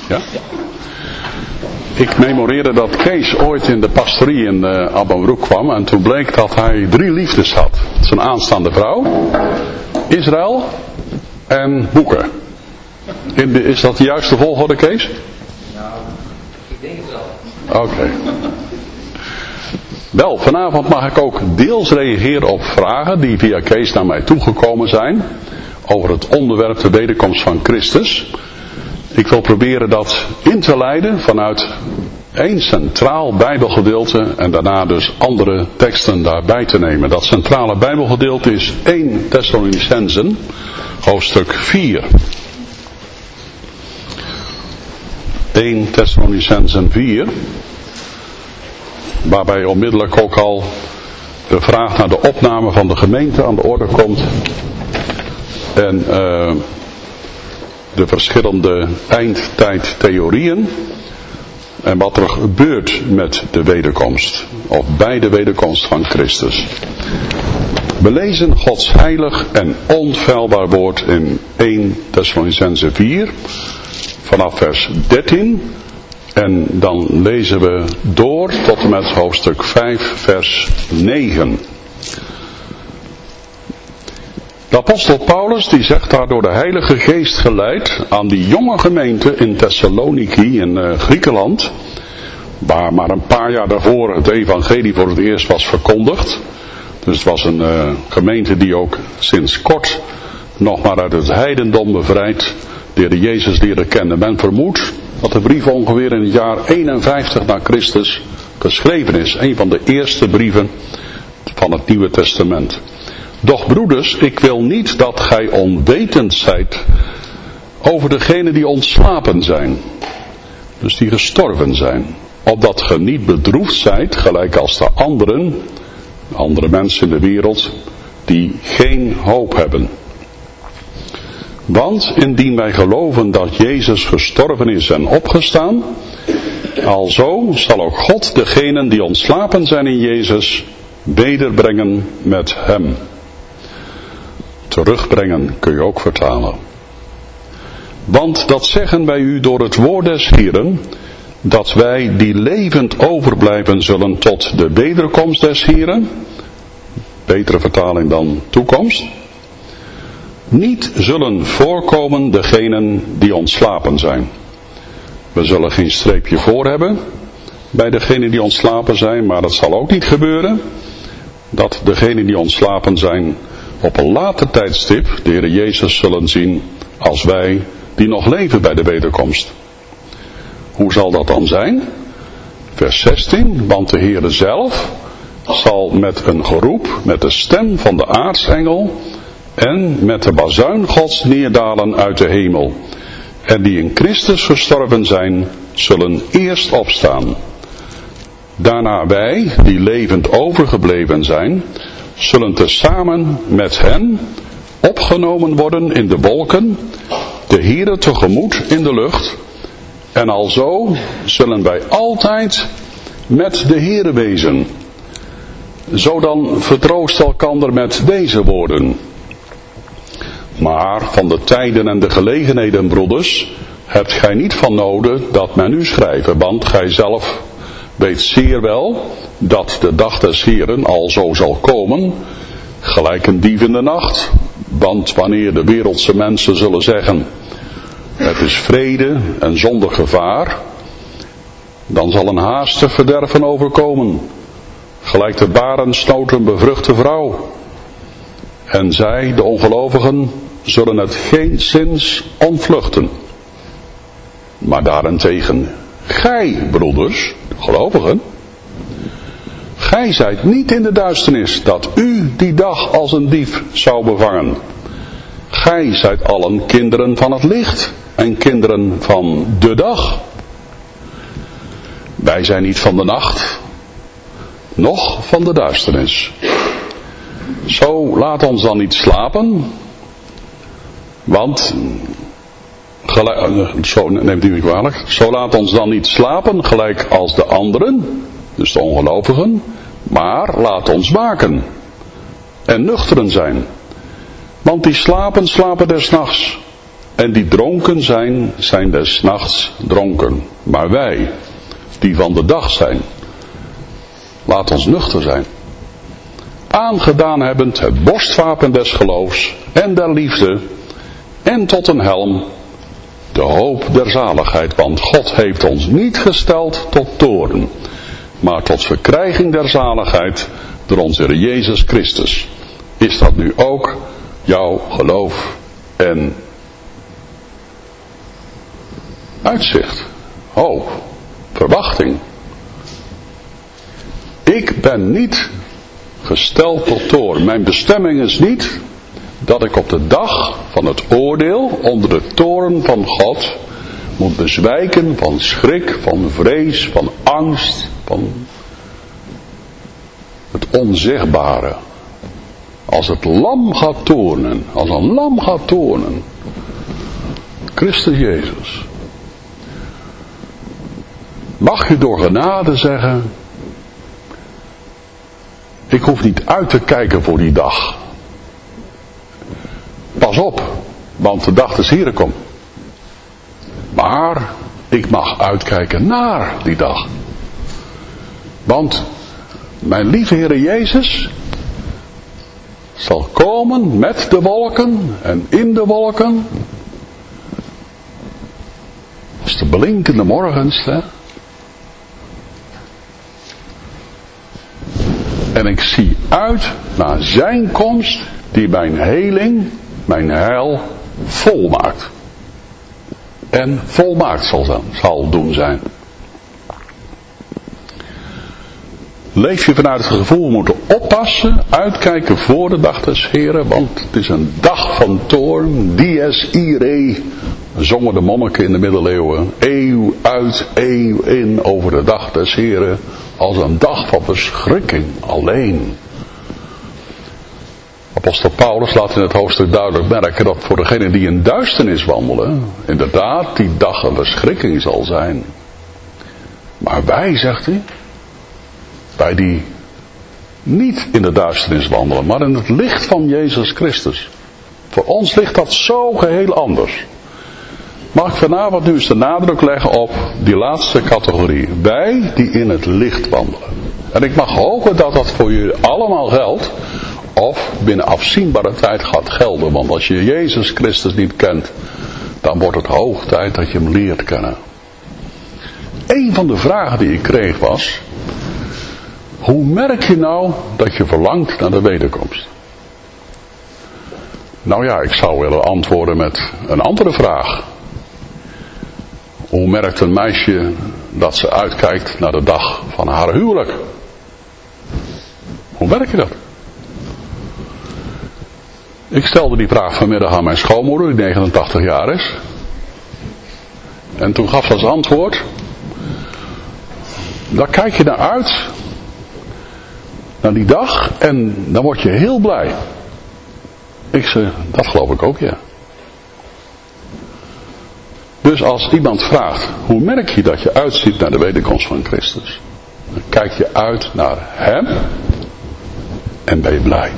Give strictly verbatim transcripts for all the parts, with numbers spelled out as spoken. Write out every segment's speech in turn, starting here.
Ja? Ik memoreerde dat Kees ooit in de pastorie in uh, Abbenbroek kwam. En toen bleek dat hij drie liefdes had. Zijn aanstaande vrouw, Israël en boeken. Is dat de juiste volgorde, Kees? Nou, ik denk het wel. Oké. Okay. Wel, vanavond mag ik ook deels reageren op vragen die via Kees naar mij toegekomen zijn. Over het onderwerp de wederkomst van Christus. Ik wil proberen dat in te leiden vanuit één centraal Bijbelgedeelte en daarna dus andere teksten daarbij te nemen. Dat centrale Bijbelgedeelte is Eerste Thessalonicenzen, hoofdstuk vier. Eerste Thessalonicenzen vier, waarbij onmiddellijk ook al de vraag naar de opname van de gemeente aan de orde komt. En uh, de verschillende eindtijdtheorieën. En wat er gebeurt met de wederkomst. Of bij de wederkomst van Christus. We lezen Gods heilig en onfeilbaar woord in Eerste Thessalonicenzen vier. Vanaf vers dertien. En dan lezen we door tot en met hoofdstuk vijf vers negen. De apostel Paulus die zegt daar door de Heilige Geest geleid aan die jonge gemeente in Thessaloniki in uh, Griekenland, waar maar een paar jaar daarvoor het evangelie voor het eerst was verkondigd. Dus het was een uh, gemeente die ook sinds kort nog maar uit het heidendom bevrijd de Heer Jezus leren kennen. Men vermoedt dat de brief ongeveer in het jaar eenenvijftig na Christus geschreven is. Een van de eerste brieven van het Nieuwe Testament. Doch broeders, ik wil niet dat gij onwetend zijt over degenen die ontslapen zijn. Dus die gestorven zijn. Opdat ge niet bedroefd zijt, gelijk als de anderen, andere mensen in de wereld, die geen hoop hebben. Want indien wij geloven dat Jezus gestorven is en opgestaan, alzo zal ook God degenen die ontslapen zijn in Jezus wederbrengen met hem. Terugbrengen kun je ook vertalen. Want dat zeggen wij u door het woord des Heeren, dat wij die levend overblijven zullen tot de wederkomst des Heeren, betere vertaling dan toekomst, niet zullen voorkomen degenen die ontslapen zijn. We zullen geen streepje voor hebben bij degenen die ontslapen zijn, maar het zal ook niet gebeuren dat degenen die ontslapen zijn op een later tijdstip de Heer Jezus zullen zien als wij die nog leven bij de wederkomst. Hoe zal dat dan zijn? Vers zestien, want de Heer zelf zal met een geroep, met de stem van de aartsengel en met de bazuin Gods neerdalen uit de hemel. En die in Christus gestorven zijn, zullen eerst opstaan. Daarna wij, die levend overgebleven zijn, zullen tezamen met hen opgenomen worden in de wolken, de Heere tegemoet in de lucht. En alzo zullen wij altijd met de Heere wezen. Zo dan vertroost elkander met deze woorden. Maar van de tijden en de gelegenheden, broeders, hebt gij niet van noden dat men u schrijven, want gij zelf weet zeer wel dat de dag des Heeren al zo zal komen, gelijk een dief in de nacht. Want wanneer de wereldse mensen zullen zeggen, het is vrede en zonder gevaar, dan zal een haastig verderven overkomen, gelijk de barensnood een bevruchte vrouw. En zij, de ongelovigen, zullen het geenszins ontvluchten. Maar daarentegen, gij, broeders, de gelovigen, gij zijt niet in de duisternis, dat u die dag als een dief zou bevangen. Gij zijt allen kinderen van het licht en kinderen van de dag. Wij zijn niet van de nacht, noch van de duisternis. Zo laat ons dan niet slapen, want, gelijk, zo, neemt u me kwalijk, zo laat ons dan niet slapen gelijk als de anderen, dus de ongelovigen, maar laat ons waken en nuchteren zijn. Want die slapen, slapen des nachts, En die dronken zijn, zijn des nachts dronken. Maar wij, die van de dag zijn, laat ons nuchter zijn. Aangedaan hebbend het borstwapen des geloofs en der liefde, en tot een helm de hoop der zaligheid. Want God heeft ons niet gesteld tot toorn, maar tot verkrijging der zaligheid door onze Heer Jezus Christus. Is dat nu ook jouw geloof en uitzicht, hoop, verwachting? Ik ben niet gesteld tot toorn. Mijn bestemming is niet dat ik op de dag van het oordeel onder de toorn van God moet bezwijken van schrik, van vrees, van angst, van het onzichtbare. Als het lam gaat toornen, als een lam gaat toornen, Christus Jezus, mag je door genade zeggen, ik hoef niet uit te kijken voor die dag. Pas op, want de dag des Heren komt. Maar ik mag uitkijken naar die dag. Want mijn lieve Heere Jezus zal komen met de wolken en in de wolken. Als de blinkende morgenster. En ik zie uit naar zijn komst die mijn heling, mijn heil volmaakt. En volmaakt zal, zijn, zal doen zijn. Leef je vanuit het gevoel, we moeten oppassen, uitkijken voor de dag des Heren, want het is een dag van toorn, dies irae, zongen de monniken in de middeleeuwen, eeuw uit, eeuw in, over de dag des Heren, als een dag van verschrikking alleen. Apostel Paulus laat in het hoofdstuk duidelijk merken dat voor degenen die in duisternis wandelen, inderdaad die dag een verschrikking zal zijn. Maar wij, zegt hij, wij die niet in de duisternis wandelen, maar in het licht van Jezus Christus. Voor ons ligt dat zo geheel anders. Mag ik vanavond nu eens de nadruk leggen op die laatste categorie. Wij die in het licht wandelen. En ik mag hopen dat dat voor jullie allemaal geldt. Of binnen afzienbare tijd gaat gelden. Want als je Jezus Christus niet kent, dan wordt het hoog tijd dat je hem leert kennen. Een van de vragen die ik kreeg was: hoe merk je nou dat je verlangt naar de wederkomst? Nou ja, ik zou willen antwoorden met een andere vraag. Hoe merkt een meisje dat ze uitkijkt naar de dag van haar huwelijk? Hoe merk je dat? Ik stelde die vraag vanmiddag aan mijn schoonmoeder, die negenentachtig jaar is. En toen gaf ze als antwoord: daar kijk je naar uit, naar die dag, en dan word je heel blij. Ik zei, dat geloof ik ook, ja. Dus als iemand vraagt, hoe merk je dat je uitziet naar de wederkomst van Christus? Dan kijk je uit naar hem en ben je blij.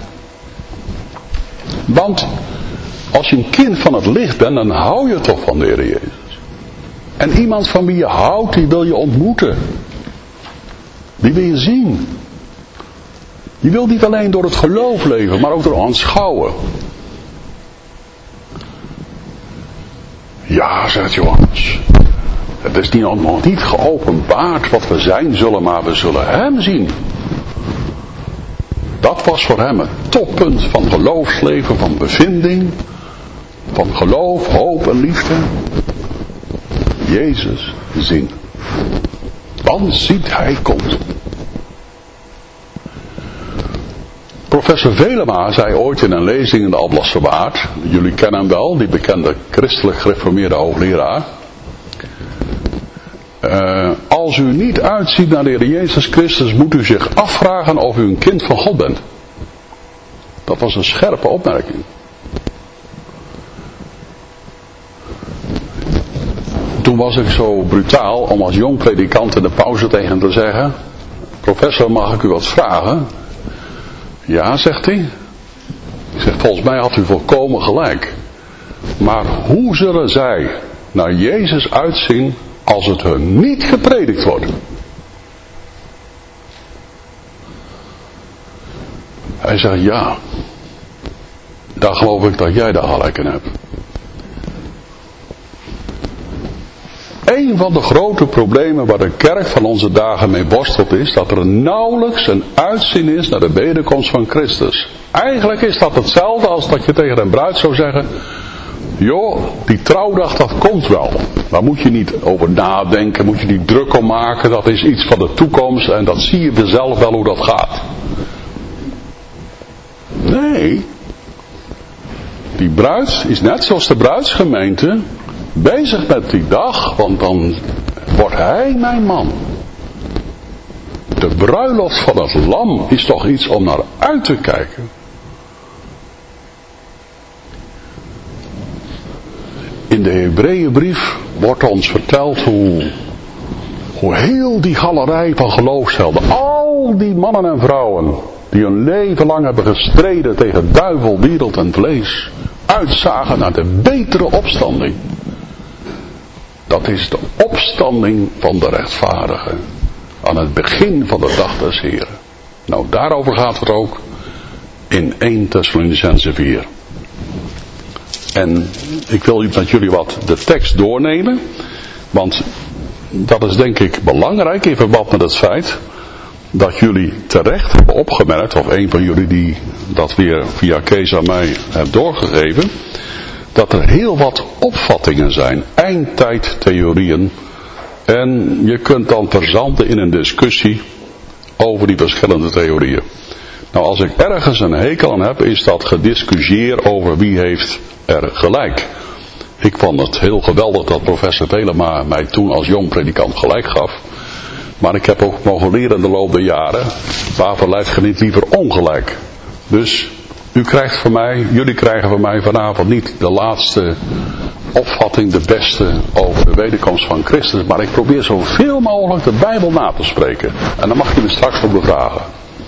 Want als je een kind van het licht bent, dan hou je toch van de Heer Jezus. En iemand van wie je houdt, die wil je ontmoeten. Die wil je zien. Je wilt niet alleen door het geloof leven, maar ook door aanschouwen. Ja, zegt Johannes, het is niet, nog niet geopenbaard wat we zijn zullen, maar we zullen hem zien. Dat was voor hem het toppunt van geloofsleven, van bevinding, van geloof, hoop en liefde. Jezus zien. Dan ziet hij komt. Professor Velema zei ooit in een lezing in de Alblasserwaard, jullie kennen hem wel, die bekende christelijk gereformeerde hoogleraar. Uh, als u niet uitziet naar de Heer Jezus Christus, moet u zich afvragen of u een kind van God bent. Dat was een scherpe opmerking. Toen was ik zo brutaal om als jong predikant in de pauze tegen hem te zeggen: professor, mag ik u wat vragen? Ja, zegt hij. Ik zeg, volgens mij had u volkomen gelijk. Maar hoe zullen zij naar Jezus uitzien als het hun niet gepredikt wordt? Hij zegt, ja, daar geloof ik dat jij daar gelijk in hebt. Een van de grote problemen waar de kerk van onze dagen mee worstelt is dat er nauwelijks een uitzien is naar de wederkomst van Christus. Eigenlijk is dat hetzelfde als dat je tegen een bruid zou zeggen, joh, die trouwdag dat komt wel. Daar moet je niet over nadenken, moet je niet druk om maken, dat is iets van de toekomst en dat zie je vanzelf wel hoe dat gaat. Nee, die bruid is net zoals de bruidsgemeente bezig met die dag, want dan wordt hij mijn man. De bruiloft van het lam is toch iets om naar uit te kijken. In de Hebreeënbrief wordt ons verteld hoe, hoe heel die galerij van geloofshelden, al die mannen en vrouwen die hun leven lang hebben gestreden tegen duivel, wereld en vlees, uitzagen naar de betere opstanding. Dat is de opstanding van de rechtvaardigen. Aan het begin van de dag des Heren. Nou, daarover gaat het ook in eerste Thessalonicenzen vier. En ik wil met jullie wat de tekst doornemen. Want dat is denk ik belangrijk in verband met het feit dat jullie terecht hebben opgemerkt, of een van jullie die dat weer via Kees aan mij heeft doorgegeven, dat er heel wat opvattingen zijn, eindtijdtheorieën, en je kunt dan verzanden in een discussie over die verschillende theorieën. Nou, als ik ergens een hekel aan heb, is dat gediscussieer over wie heeft er gelijk. Ik vond het heel geweldig dat professor Velema mij toen als jong predikant gelijk gaf. Maar ik heb ook mogen leren in de loop der jaren, waarvoor lijdt je niet liever ongelijk? Dus u krijgt van mij, jullie krijgen van mij vanavond niet de laatste opvatting, de beste over de wederkomst van Christus. Maar ik probeer zoveel mogelijk de Bijbel na te spreken. En dan mag je me straks op bevragen.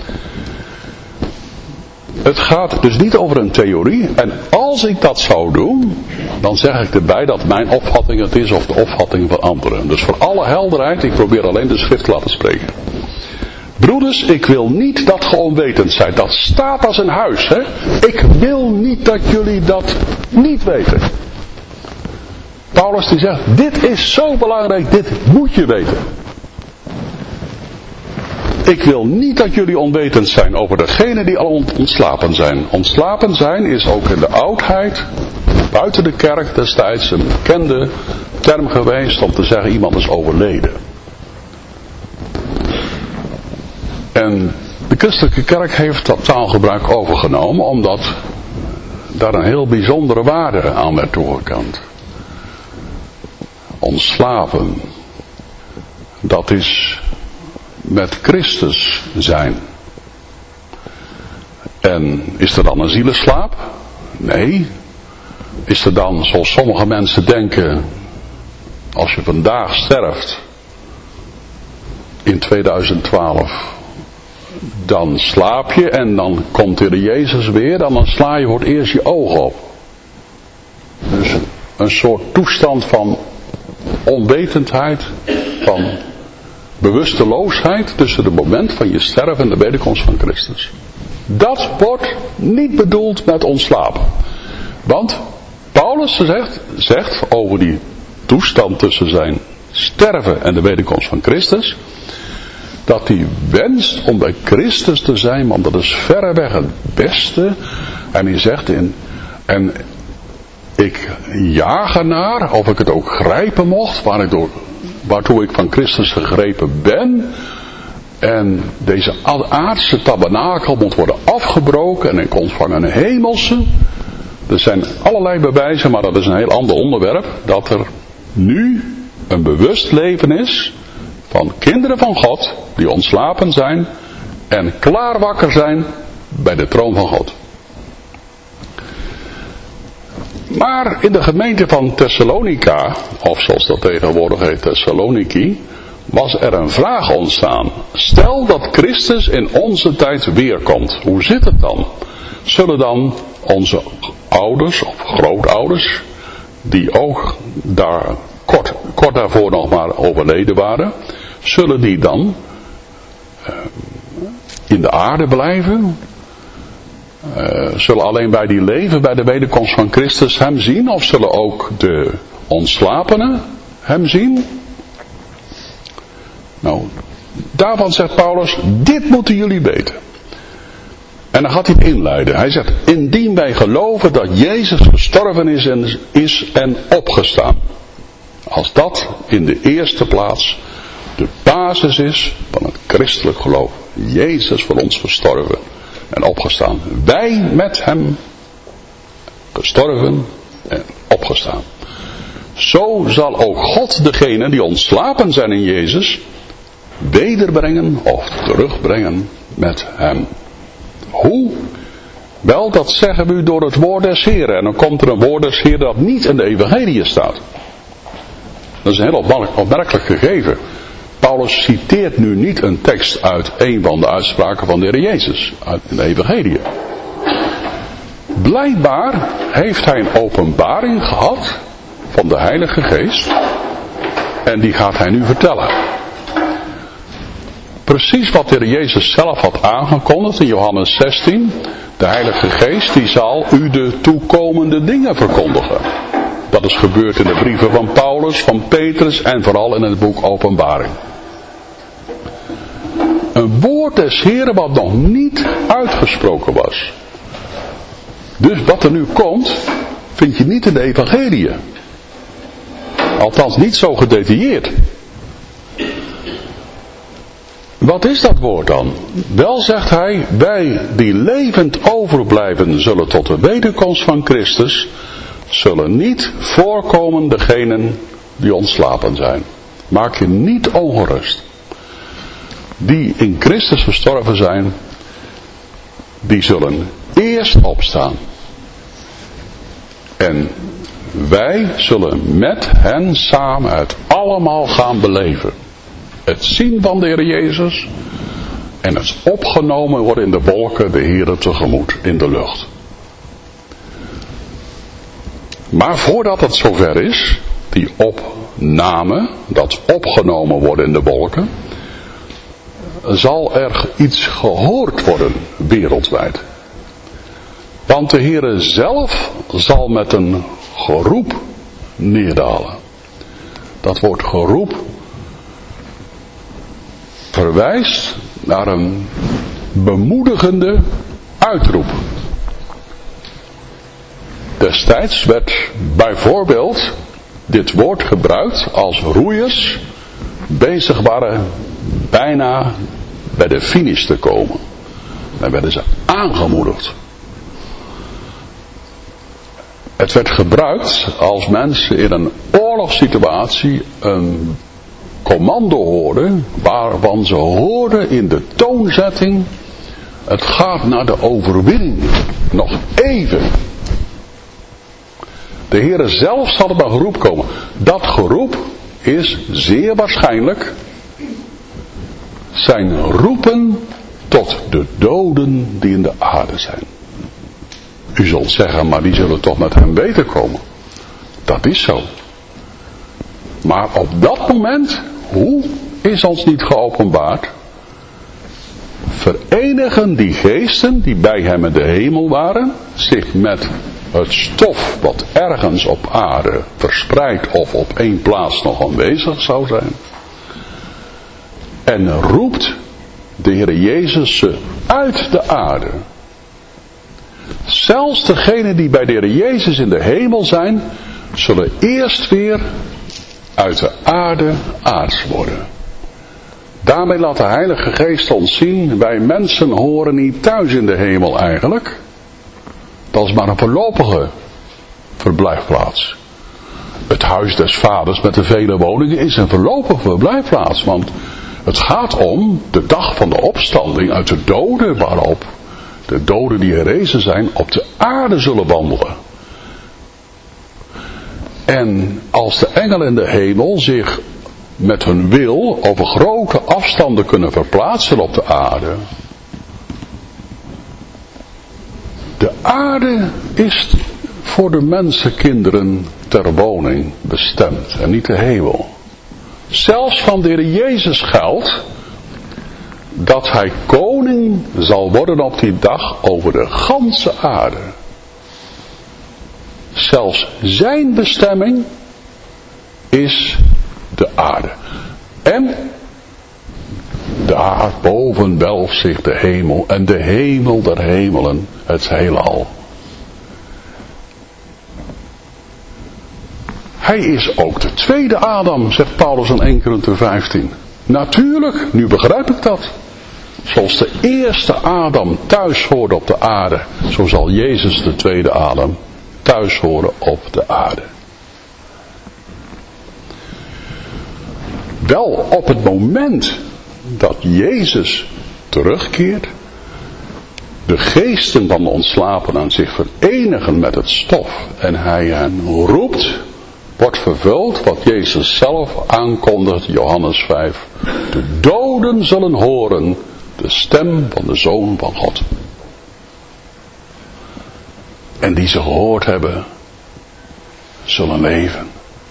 Het gaat dus niet over een theorie. En als ik dat zou doen, dan zeg ik erbij dat mijn opvatting het is of de opvatting van anderen. Dus voor alle helderheid, ik probeer alleen de schrift te laten spreken. Broeders, ik wil niet dat ge onwetend zijt. Dat staat als een huis. Hè? Ik wil niet dat jullie dat niet weten. Paulus die zegt, dit is zo belangrijk, dit moet je weten. Ik wil niet dat jullie onwetend zijn over degenen die al ontslapen zijn. Ontslapen zijn is ook in de oudheid, buiten de kerk destijds, een bekende term geweest om te zeggen iemand is overleden. En de christelijke kerk heeft dat taalgebruik overgenomen omdat daar een heel bijzondere waarde aan werd toegekend. Ontslapen, dat is met Christus zijn. En is er dan een zieleslaap? Nee. Is er dan, zoals sommige mensen denken, als je vandaag sterft, in tweeduizend twaalf, dan slaap je en dan komt de Heer Jezus weer en dan sla je voor het eerst je ogen op. Dus een soort toestand van onwetendheid, van bewusteloosheid tussen het moment van je sterven en de wederkomst van Christus. Dat wordt niet bedoeld met ontslapen. Want Paulus zegt, zegt over die toestand tussen zijn sterven en de wederkomst van Christus, dat hij wenst om bij Christus te zijn, want dat is verreweg het beste. En hij zegt in, en ik jaag ernaar, of ik het ook grijpen mocht, waar ik door, waartoe ik van Christus gegrepen ben. En deze aardse tabernakel moet worden afgebroken en ik ontvang een hemelse. Er zijn allerlei bewijzen, maar dat is een heel ander onderwerp, dat er nu een bewust leven is van kinderen van God die ontslapen zijn en klaar wakker zijn bij de troon van God. Maar in de gemeente van Thessalonica, of zoals dat tegenwoordig heet Thessaloniki, was er een vraag ontstaan. Stel dat Christus in onze tijd weerkomt, hoe zit het dan? Zullen dan onze ouders of grootouders die ook daar kort, kort daarvoor nog maar overleden waren, zullen die dan uh, in de aarde blijven? Uh, zullen alleen bij die leven, bij de wederkomst van Christus hem zien? Of zullen ook de ontslapenen hem zien? Nou, daarvan zegt Paulus, dit moeten jullie weten. En dan gaat hij het inleiden. Hij zegt, indien wij geloven dat Jezus gestorven is en, is en opgestaan. Als dat in de eerste plaats de basis is van het christelijk geloof. Jezus voor ons gestorven en opgestaan. Wij met hem gestorven en opgestaan. Zo zal ook God degene die ontslapen zijn in Jezus wederbrengen of terugbrengen met hem. Hoe? Wel, dat zeggen we u door het woord des Heren. En dan komt er een woord des Heren dat niet in de evangelie staat. Dat is een heel opmerkelijk gegeven. Paulus citeert nu niet een tekst uit een van de uitspraken van de Heer Jezus, uit de evangelie. Blijkbaar heeft hij een openbaring gehad van de Heilige Geest. En die gaat hij nu vertellen. Precies wat de Heer Jezus zelf had aangekondigd in Johannes zestien. De Heilige Geest die zal u de toekomende dingen verkondigen. Dat is gebeurd in de brieven van Paulus, van Petrus en vooral in het boek Openbaring. Een woord des Heren wat nog niet uitgesproken was. Dus wat er nu komt, vind je niet in de evangelie. Althans niet zo gedetailleerd. Wat is dat woord dan? Wel zegt hij, wij die levend overblijven zullen tot de wederkomst van Christus, zullen niet voorkomen degenen die ontslapen zijn. Maak je niet ongerust. Die in Christus gestorven zijn, die zullen eerst opstaan. En wij zullen met hen samen het allemaal gaan beleven. Het zien van de Heer Jezus en het opgenomen worden in de wolken de Heer tegemoet in de lucht. Maar voordat het zover is, die opname, dat opgenomen worden in de wolken, zal er iets gehoord worden wereldwijd. Want de Heer zelf zal met een geroep neerdalen. Dat woord geroep verwijst naar een bemoedigende uitroep. Destijds werd bijvoorbeeld dit woord gebruikt als roeiers bezig waren bijna bij de finish te komen. Dan werden ze aangemoedigd. Het werd gebruikt als mensen in een oorlogssituatie een commando hoorden, waarvan ze hoorden in de toonzetting, het gaat naar de overwinning. Nog even. De Heere zelf zal er bij geroep komen. Dat geroep is zeer waarschijnlijk zijn roepen tot de doden die in de aarde zijn. U zult zeggen, maar die zullen toch met hem weten komen. Dat is zo. Maar op dat moment, hoe, is ons niet geopenbaard. Verenigen die geesten die bij hem in de hemel waren, zich met het stof wat ergens op aarde verspreid of op één plaats nog aanwezig zou zijn. En roept de Heer Jezus ze uit de aarde. Zelfs degenen die bij de Heer Jezus in de hemel zijn, zullen eerst weer uit de aarde aards worden. Daarmee laat de Heilige Geest ons zien, wij mensen horen niet thuis in de hemel eigenlijk. Dat is maar een voorlopige verblijfplaats. Het huis des vaders met de vele woningen is een voorlopige verblijfplaats, want het gaat om de dag van de opstanding uit de doden, waarop de doden die herrezen zijn op de aarde zullen wandelen. En als de engelen in de hemel zich met hun wil over grote afstanden kunnen verplaatsen op de aarde. De aarde is voor de mensenkinderen ter woning bestemd en niet de hemel. Zelfs van de Heer Jezus geldt dat hij koning zal worden op die dag over de ganse aarde. Zelfs zijn bestemming is de aarde. En daar boven welft zich de hemel en de hemel der hemelen, het heelal. Hij is ook de tweede Adam, zegt Paulus in Eerste Korinthe vijftien. Natuurlijk, nu begrijp ik dat. Zoals de eerste Adam thuis hoorde op de aarde, zo zal Jezus de tweede Adam thuis horen op de aarde. Wel op het moment dat Jezus terugkeert, de geesten van de ontslapenen zich verenigen met het stof en hij hen roept, wordt vervuld wat Jezus zelf aankondigt, Johannes vijf. De doden zullen horen de stem van de Zoon van God. En die ze gehoord hebben, zullen leven.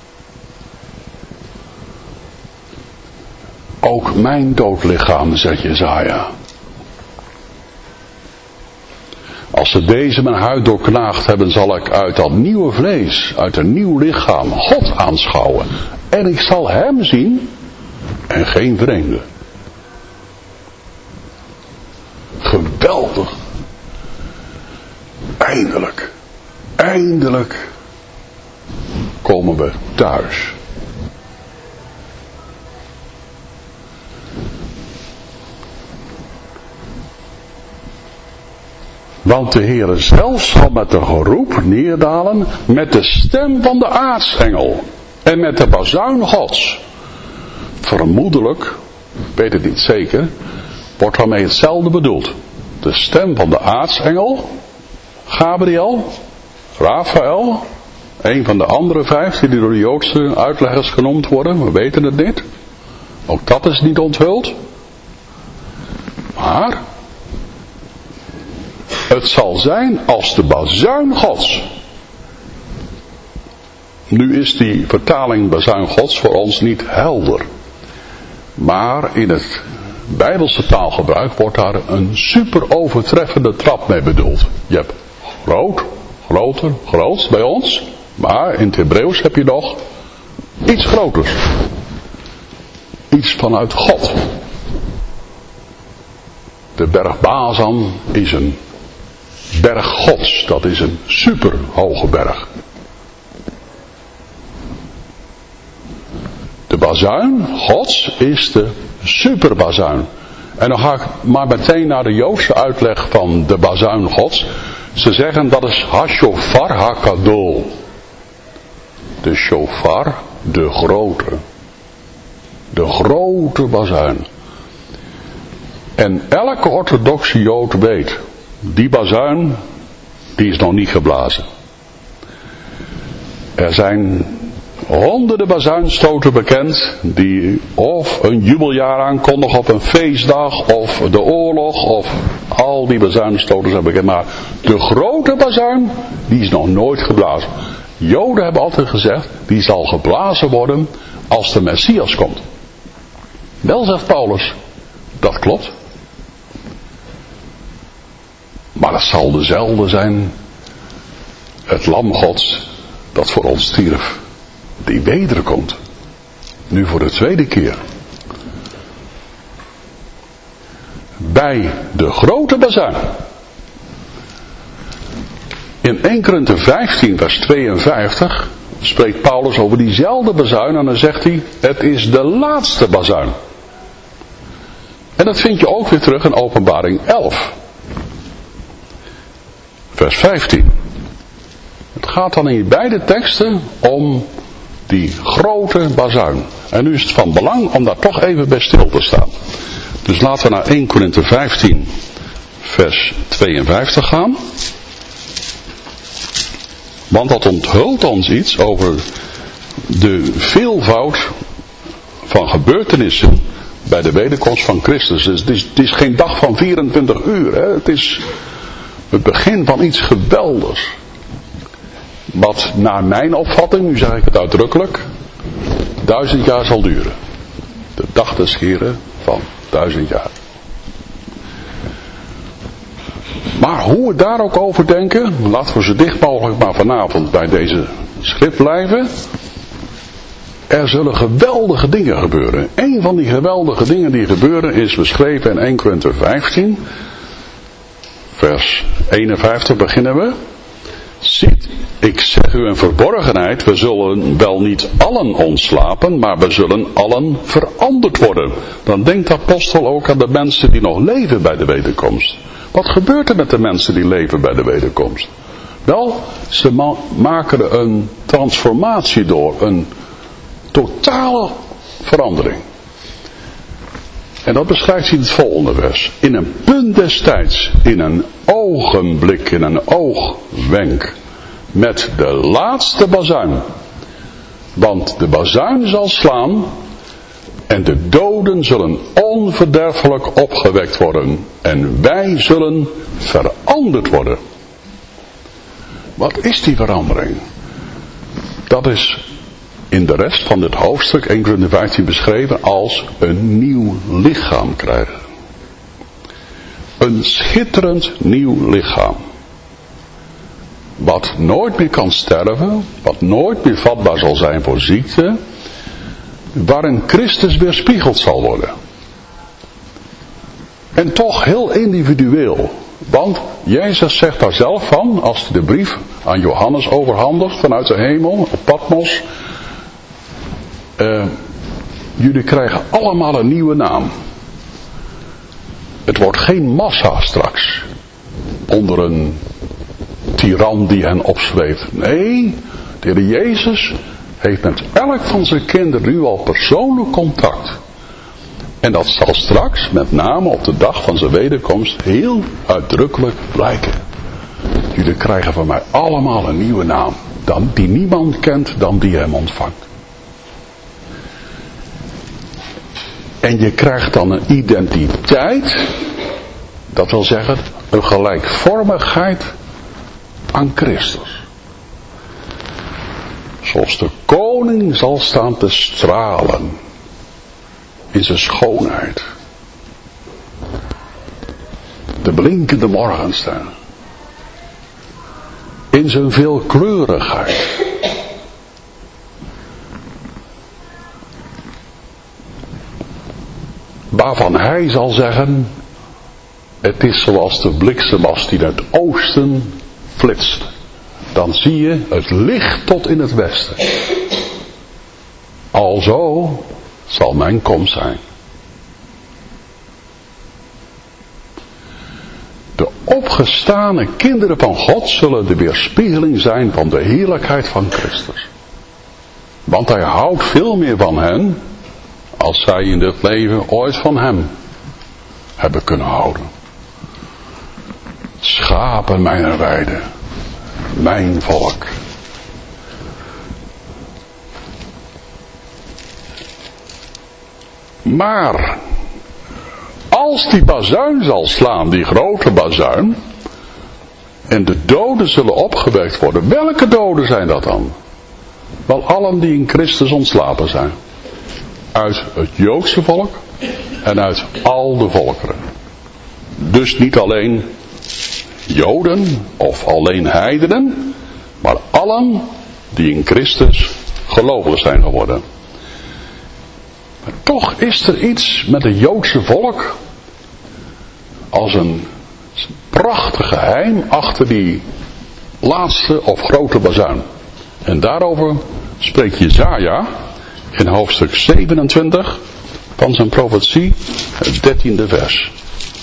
Ook mijn dood lichaam, zegt Jesaja. Als ze deze mijn huid doorknaagd hebben, zal ik uit dat nieuwe vlees, uit een nieuw lichaam, God aanschouwen. En ik zal hem zien en geen vreemde. Geweldig. Eindelijk, eindelijk komen we thuis. Want de Heere zelf zal met een geroep neerdalen, met de stem van de aartsengel en met de bazuin Gods. Vermoedelijk, ik weet het niet zeker, wordt daarmee hetzelfde bedoeld. De stem van de aartsengel, Gabriel, Raphaël, een van de andere vijf die door de Joodse uitleggers genoemd worden, we weten het niet. Ook dat is niet onthuld. Maar het zal zijn als de bazuin Gods. Nu is die vertaling bazuin Gods voor ons niet helder. Maar in het Bijbelse taalgebruik wordt daar een super overtreffende trap mee bedoeld. Je hebt groot, groter, grootst bij ons. Maar in het Hebreeuws heb je nog iets groters. Iets vanuit God. De berg Bazan is een berg Gods. Dat is een super hoge berg. De bazuin Gods is de superbazuin. En dan ga ik maar meteen naar de Joodse uitleg van de bazuin Gods. Ze zeggen dat is Hashofar HaKadol. De shofar, de grote. De grote bazuin. En elke orthodoxe Jood weet, die bazuin, die is nog niet geblazen. Er zijn honderden bazuinstoten bekend, die of een jubeljaar aankondigen op een feestdag, of de oorlog, of al die bazuinstoten zijn bekend. Maar de grote bazuin, die is nog nooit geblazen. Joden hebben altijd gezegd, die zal geblazen worden als de Messias komt. Wel, zegt Paulus, dat klopt. Maar het zal dezelfde zijn, het lam Gods, dat voor ons stierf, die wederkomt. Nu voor de tweede keer. Bij de grote bazuin. In Eerste Korinthe vijftien vers tweeënvijftig spreekt Paulus over diezelfde bazuin en dan zegt hij, het is de laatste bazuin. En dat vind je ook weer terug in Openbaring elf. Vers vijftien. Het gaat dan in beide teksten om die grote bazuin. En nu is het van belang om daar toch even bij stil te staan. Dus laten we naar Eerste Korinthe vijftien vers tweeënvijftig gaan. Want dat onthult ons iets over de veelvoud van gebeurtenissen bij de wederkomst van Christus. Dus het is, het is geen dag van vierentwintig uur. Hè? Het is het begin van iets geweldigs. wat naar mijn opvatting, nu zeg ik het uitdrukkelijk, duizend jaar zal duren. De dag des Heren van duizend jaar. Maar hoe we daar ook over denken, laten we zo dicht mogelijk maar vanavond bij deze schrift blijven. Er zullen geweldige dingen gebeuren. Een van die geweldige dingen die gebeuren is beschreven in Eerste Korinthe vijftien. Vers eenenvijftig beginnen we. Ziet, ik zeg u een verborgenheid, we zullen wel niet allen ontslapen, maar we zullen allen veranderd worden. Dan denkt de apostel ook aan de mensen die nog leven bij de wederkomst. Wat gebeurt er met de mensen die leven bij de wederkomst? Wel, ze ma- maken er een transformatie door, een totale verandering. En dat beschrijft hij in het volgende vers. In een punt des tijds, in een ogenblik, in een oogwenk, met de laatste bazuin. Want de bazuin zal slaan en de doden zullen onverderfelijk opgewekt worden en wij zullen veranderd worden. Wat is die verandering? Dat is in de rest van dit hoofdstuk, Eerste Korinthe vijftien, beschreven als een nieuw lichaam krijgen. Een schitterend nieuw lichaam. Wat nooit meer kan sterven, wat nooit meer vatbaar zal zijn voor ziekte, waarin Christus weerspiegeld zal worden. En toch heel individueel. Want Jezus zegt daar zelf van, als hij de brief aan Johannes overhandigt vanuit de hemel, op Patmos. Uh, jullie krijgen allemaal een nieuwe naam. Het wordt geen massa straks. Onder een tiran die hen opzweeft. Nee, de Heer Jezus heeft met elk van zijn kinderen nu al persoonlijk contact. En dat zal straks, met name op de dag van zijn wederkomst, heel uitdrukkelijk blijken. Jullie krijgen van mij allemaal een nieuwe naam. Dan, die niemand kent dan die hem ontvangt. En je krijgt dan een identiteit. Dat wil zeggen, een gelijkvormigheid aan Christus. Zoals de koning zal staan te stralen. In zijn schoonheid. De blinkende morgenster. In zijn veelkleurigheid. Waarvan hij zal zeggen, het is zoals de bliksemas die uit het oosten flitst. Dan zie je het licht tot in het westen. Alzo zal mijn komst zijn. De opgestane kinderen van God zullen de weerspiegeling zijn van de heerlijkheid van Christus. Want hij houdt veel meer van hen, als zij in dit leven ooit van hem hebben kunnen houden. Schapen mijn weide, mijn volk. Maar, als die bazuin zal slaan, die grote bazuin, en de doden zullen opgewekt worden, welke doden zijn dat dan? Wel allen die in Christus ontslapen zijn. Uit het Joodse volk en uit al de volkeren. Dus niet alleen Joden of alleen heidenen, maar allen die in Christus gelovig zijn geworden. Maar toch is er iets met het Joodse volk als een prachtig geheim achter die laatste of grote bazuin. En daarover spreekt Jesaja in hoofdstuk zevenentwintig van zijn profetie, het dertiende vers.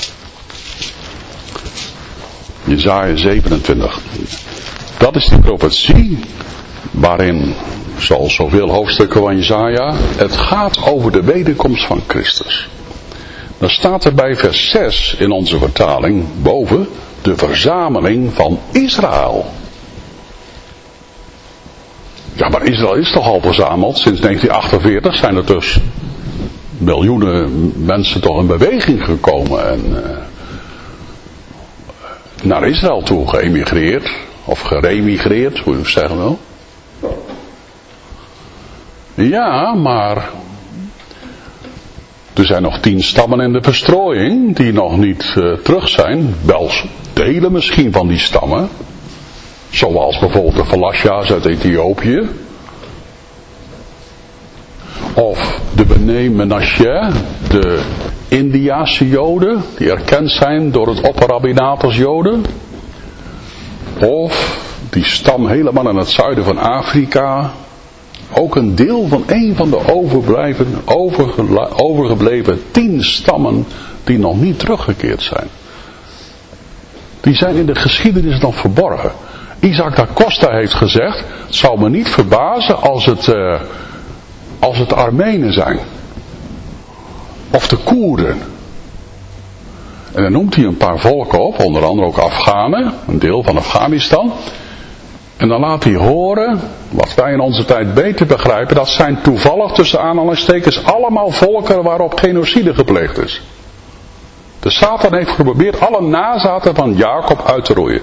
Jesaja zevenentwintig. Dat is die profetie waarin, zoals zoveel hoofdstukken van Jesaja, het gaat over de wederkomst van Christus. Dan staat er bij vers zes in onze vertaling boven de verzameling van Israël. Ja, maar Israël is toch al verzameld? Sinds negentien achtenveertig zijn er dus miljoenen mensen toch in beweging gekomen en uh, naar Israël toe geëmigreerd. Of geremigreerd, hoe je het zeggen wil. Ja, maar er zijn nog tien stammen in de verstrooiing die nog niet uh, terug zijn. Wel delen misschien van die stammen. Zoals bijvoorbeeld de Falasja's uit Ethiopië. Of de Bnei Menashe, de Indiase Joden, die erkend zijn door het opperrabbinaat als Joden. Of die stam helemaal in het zuiden van Afrika. Ook een deel van een van de overblijven, overge, overgebleven tien stammen die nog niet teruggekeerd zijn. Die zijn in de geschiedenis nog verborgen. Isaac da Costa heeft gezegd, het zou me niet verbazen als het, uh, als het Armenen zijn. Of de Koerden. En dan noemt hij een paar volken op, onder andere ook Afghanen, een deel van Afghanistan. En dan laat hij horen, wat wij in onze tijd beter begrijpen, dat zijn toevallig tussen aanhalingstekens allemaal volken waarop genocide gepleegd is. De Satan heeft geprobeerd alle nazaten van Jacob uit te roeien.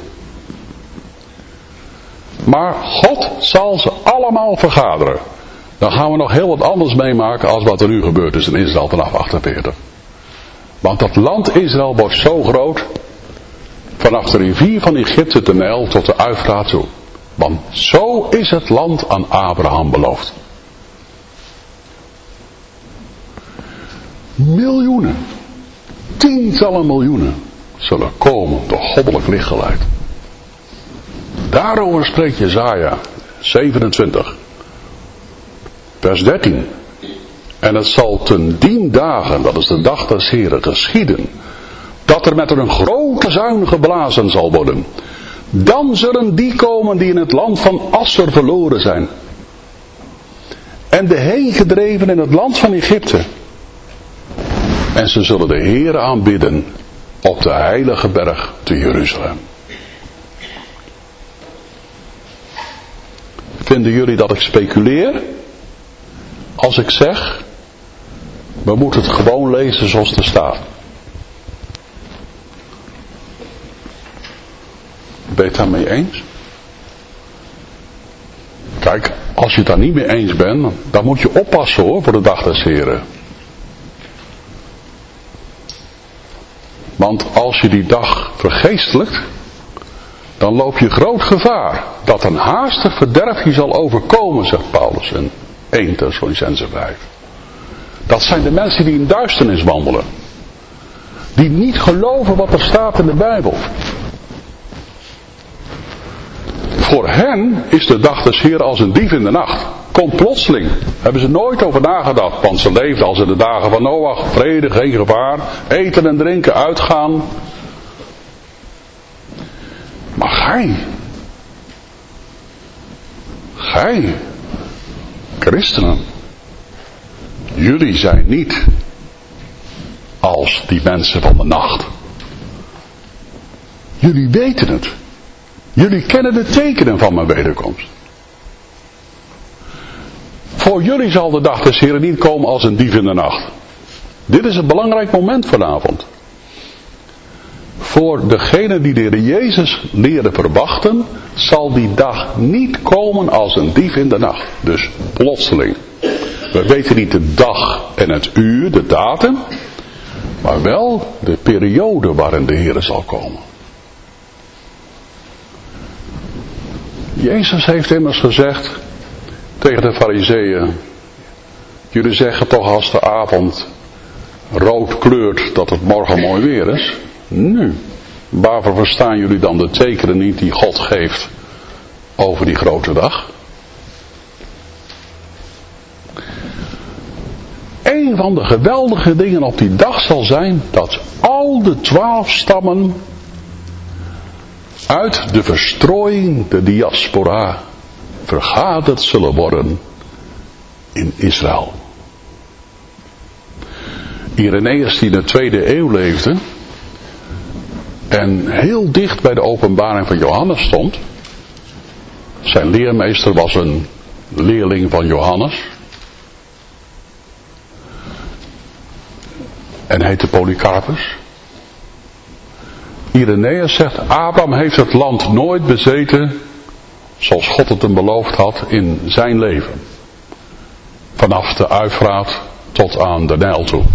Maar God zal ze allemaal vergaderen. Dan gaan we nog heel wat anders meemaken als wat er nu gebeurd is in Israël vanaf achtenveertig. Want dat land Israël wordt zo groot, vanaf de rivier van Egypte de Nijl tot de Uifraat toe. Want zo is het land aan Abraham beloofd. Miljoenen, tientallen miljoenen zullen komen door goddelijk licht geleid. Daarover spreekt Jesaja zevenentwintig, vers dertien. En het zal ten dien dagen, dat is de dag des Heren, geschieden, dat er met een grote zuin geblazen zal worden. Dan zullen die komen die in het land van Asser verloren zijn. En de heen gedreven in het land van Egypte. En ze zullen de Heere aanbidden op de heilige berg te Jeruzalem. Vinden jullie dat ik speculeer? Als ik zeg, we moeten het gewoon lezen zoals het er staat. Ben je het daarmee eens? Kijk, als je het daar niet mee eens bent, dan moet je oppassen hoor, voor de dag des Heren. Want als je die dag vergeestelijkt, dan loop je groot gevaar dat een haastig verderf je zal overkomen, zegt Paulus in eerste Thessalonicenzen vijf. Dat zijn de mensen die in duisternis wandelen. Die niet geloven wat er staat in de Bijbel. Voor hen is de dag des Heeren als een dief in de nacht. Komt plotseling. Hebben ze nooit over nagedacht. Want ze leefden als in de dagen van Noach. Vrede, geen gevaar. Eten en drinken, uitgaan. Maar gij. Gij. Christenen. Jullie zijn niet als die mensen van de nacht. Jullie weten het. Jullie kennen de tekenen van mijn wederkomst. Voor jullie zal de dag des Heren niet komen als een dief in de nacht. Dit is een belangrijk moment vanavond. Voor degenen die de Heer Jezus leren verwachten, zal die dag niet komen als een dief in de nacht. Dus plotseling. We weten niet de dag en het uur, de datum, maar wel de periode waarin de Heer zal komen. Jezus heeft immers gezegd tegen de Farizeeën: jullie zeggen toch als de avond rood kleurt dat het morgen mooi weer is. Nu, waarvoor verstaan jullie dan de tekenen niet die God geeft over die grote dag? Een van de geweldige dingen op die dag zal zijn dat al de twaalf stammen uit de verstrooiing, de diaspora, vergaderd zullen worden in Israël. Irenaeus, die in de tweede eeuw leefde en heel dicht bij de openbaring van Johannes stond. Zijn leermeester was een leerling van Johannes en heette Polycarpus. Irenaeus zegt, Abraham heeft het land nooit bezeten zoals God het hem beloofd had in zijn leven. Vanaf de Uifraat tot aan de Nijl toe.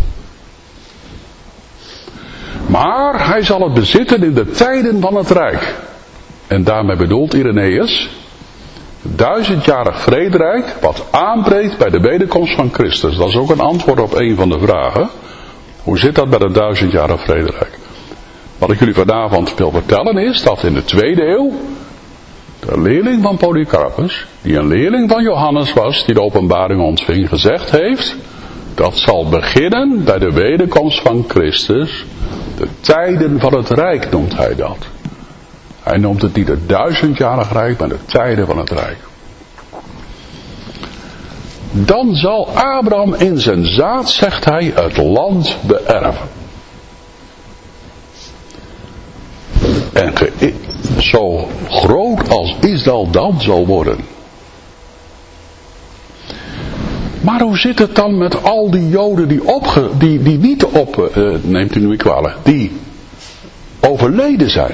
Maar hij zal het bezitten in de tijden van het Rijk. En daarmee bedoelt Irenaeus het duizendjarig vrederijk wat aanbreekt bij de wederkomst van Christus. Dat is ook een antwoord op een van de vragen. Hoe zit dat bij het duizendjarig vrederijk? Wat ik jullie vanavond wil vertellen is dat in de tweede eeuw de leerling van Polycarpus, die een leerling van Johannes was, die de openbaring ontving, gezegd heeft, dat zal beginnen bij de wederkomst van Christus. De tijden van het Rijk noemt hij dat. Hij noemt het niet het duizendjarig Rijk, maar de tijden van het Rijk. Dan zal Abraham in zijn zaad, zegt hij, het land beërven. En ge- zo groot als Israël dan zal worden. Maar hoe zit het dan met al die Joden die, opge, die, die niet op, uh, neemt u nu niet kwalijk, die overleden zijn?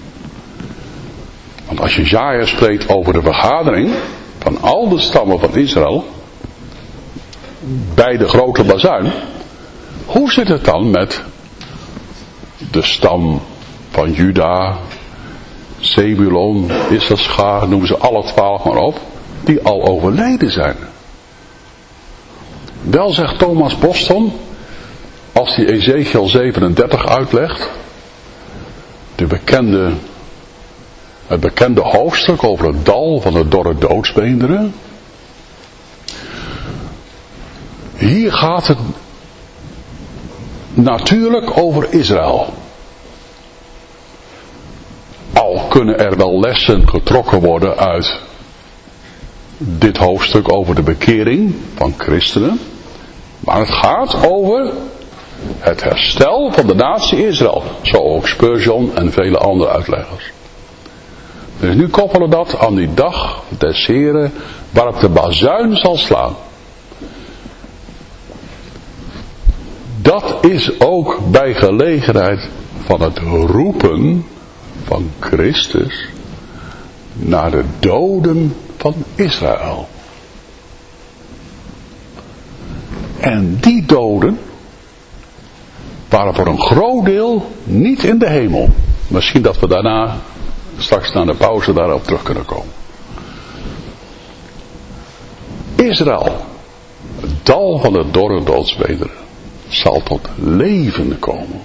Want als je Jesaja spreekt over de vergadering van al de stammen van Israël bij de grote bazuin, hoe zit het dan met de stam van Juda, Zebulon, Issachar, noemen ze alle twaalf maar op, die al overleden zijn? Wel zegt Thomas Boston, als hij Ezekiel zevenendertig uitlegt, de bekende, het bekende hoofdstuk over het dal van de dorre doodsbeenderen. Hier gaat het natuurlijk over Israël. Al kunnen er wel lessen getrokken worden uit dit hoofdstuk over de bekering van christenen. Maar het gaat over het herstel van de natie Israël. Zo ook Spurgeon en vele andere uitleggers. Dus nu koppelen dat aan die dag des Heren waarop de bazuin zal slaan. Dat is ook bij gelegenheid van het roepen van Christus naar de doden van Israël. En die doden waren voor een groot deel niet in de hemel. Misschien dat we daarna, straks na de pauze, daarop terug kunnen komen. Israël, het dal van de dorre doodsbeenderen, zal tot leven komen.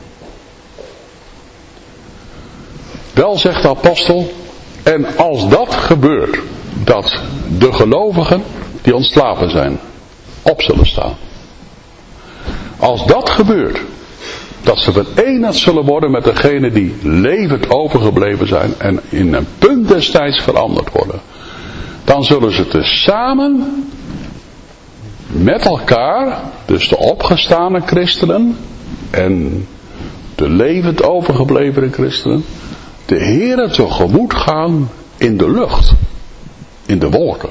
Wel zegt de apostel, en als dat gebeurt, dat de gelovigen die ontslapen zijn, op zullen staan. Als dat gebeurt, dat ze verenigd zullen worden met degenen die levend overgebleven zijn en in een punt destijds veranderd worden, dan zullen ze tezamen met elkaar, dus de opgestane christenen en de levend overgebleven christenen, de Heere tegemoet gaan in de lucht, in de wolken.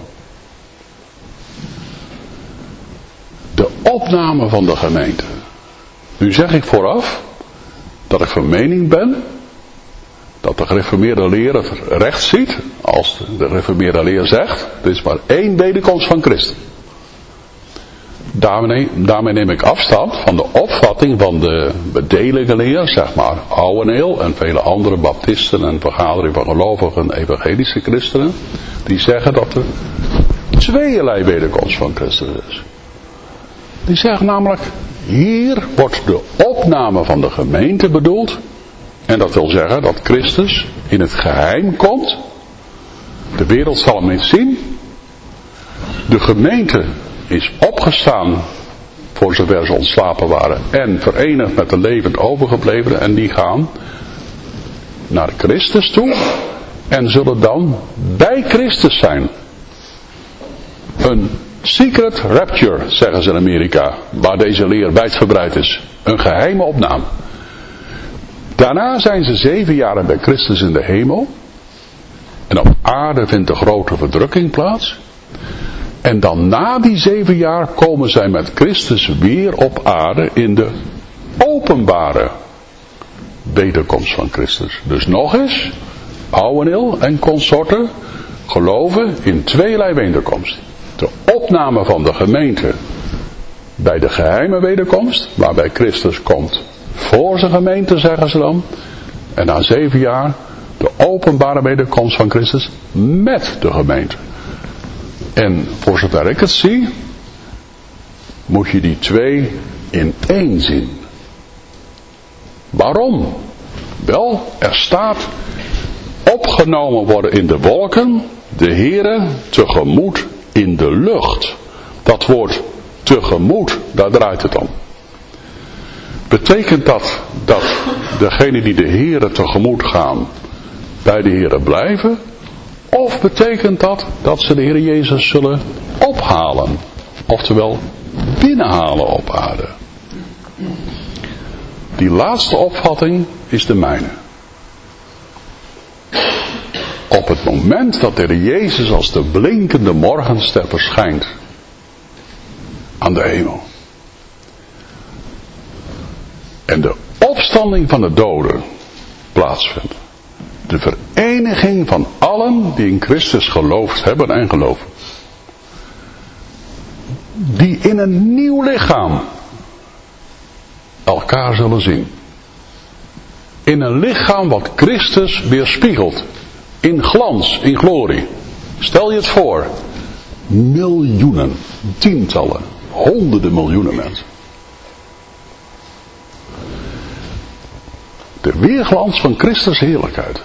De opname van de gemeente. Nu zeg ik vooraf dat ik van mening ben dat de gereformeerde leer het recht ziet als de gereformeerde leer zegt, er is maar één wederkomst van Christus. Daarmee, daarmee neem ik afstand van de opvatting van de bedelige leer, zeg maar Ouweneel en vele andere baptisten en vergadering van gelovigen evangelische christenen, die zeggen dat er tweeërlei wederkomst van Christus is. Die zeggen namelijk, hier wordt de opname van de gemeente bedoeld, en dat wil zeggen dat Christus in het geheim komt. De wereld zal hem niet zien. De gemeente is opgestaan, voor zover ze ontslapen waren, en verenigd met de levend overgeblevenen, en die gaan naar Christus toe en zullen dan bij Christus zijn. Een secret rapture, zeggen ze in Amerika, waar deze leer wijdverbreid is. Een geheime opname. Daarna zijn ze zeven jaren bij Christus in de hemel. En op aarde vindt de grote verdrukking plaats. En dan na die zeven jaar komen zij met Christus weer op aarde in de openbare wederkomst van Christus. Dus nog eens, Ouweneel en consorten geloven in tweelei wederkomst. De opname van de gemeente bij de geheime wederkomst, waarbij Christus komt voor zijn gemeente, zeggen ze dan. En na zeven jaar de openbare wederkomst van Christus met de gemeente. En voor zover ik het zie, moet je die twee in één zien. Waarom? Wel, er staat opgenomen worden in de wolken, de Heere tegemoet in de lucht. Dat woord tegemoet, daar draait het om. Betekent dat dat degenen die de Heere tegemoet gaan bij de Heere blijven? Of betekent dat dat ze de Heer Jezus zullen ophalen? Oftewel binnenhalen op aarde. Die laatste opvatting is de mijne. Op het moment dat de Heer Jezus als de blinkende morgenster verschijnt aan de hemel. En de opstanding van de doden plaatsvindt. De vereniging van allen die in Christus geloofd hebben en geloven. Die in een nieuw lichaam elkaar zullen zien. In een lichaam wat Christus weerspiegelt. In glans, in glorie. Stel je het voor. Miljoenen, tientallen, honderden miljoenen mensen. De weerglans van Christus heerlijkheid.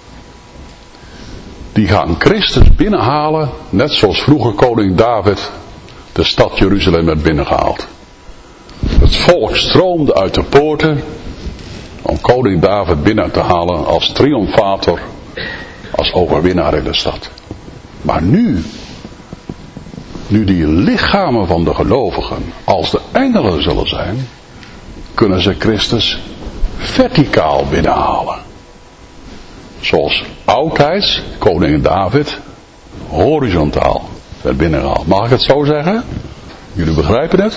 Die gaan Christus binnenhalen, net zoals vroeger koning David de stad Jeruzalem werd binnengehaald. Het volk stroomde uit de poorten om koning David binnen te halen als triomfator, als overwinnaar in de stad. Maar nu, nu die lichamen van de gelovigen als de engelen zullen zijn, kunnen ze Christus verticaal binnenhalen. Zoals oudtijds koning David horizontaal werd binnengehaald. Mag ik het zo zeggen? Jullie begrijpen het?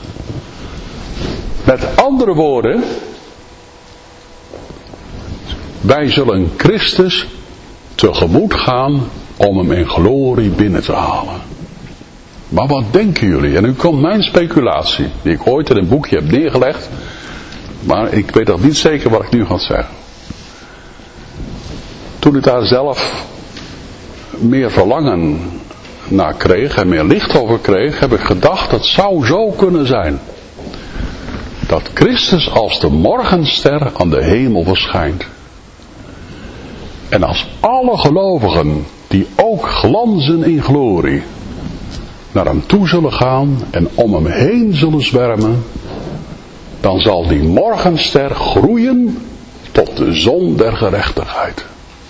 Met andere woorden, wij zullen Christus tegemoet gaan om hem in glorie binnen te halen. Maar wat denken jullie? En nu komt mijn speculatie, die ik ooit in een boekje heb neergelegd, maar ik weet nog niet zeker wat ik nu ga zeggen. Toen ik daar zelf meer verlangen naar kreeg en meer licht over kreeg, heb ik gedacht, het zou zo kunnen zijn. Dat Christus als de morgenster aan de hemel verschijnt. En als alle gelovigen die ook glanzen in glorie naar hem toe zullen gaan en om hem heen zullen zwermen, dan zal die morgenster groeien tot de zon der gerechtigheid.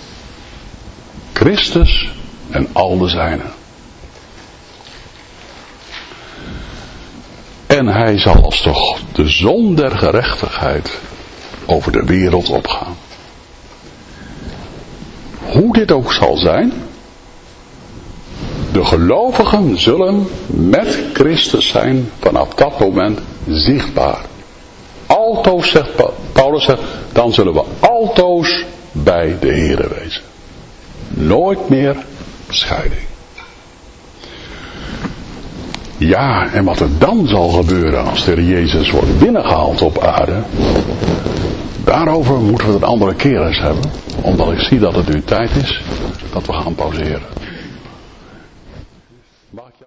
Christus en al de zijnen. En hij zal als toch de zon der gerechtigheid over de wereld opgaan. Hoe dit ook zal zijn, de gelovigen zullen met Christus zijn vanaf dat moment zichtbaar. Altoos, zegt Paulus, zegt, dan zullen we altoos bij de Here wezen. Nooit meer scheiding. Ja, en wat er dan zal gebeuren als de Heer Jezus wordt binnengehaald op aarde, daarover moeten we het een andere keer eens hebben, omdat ik zie dat het nu tijd is dat we gaan pauzeren.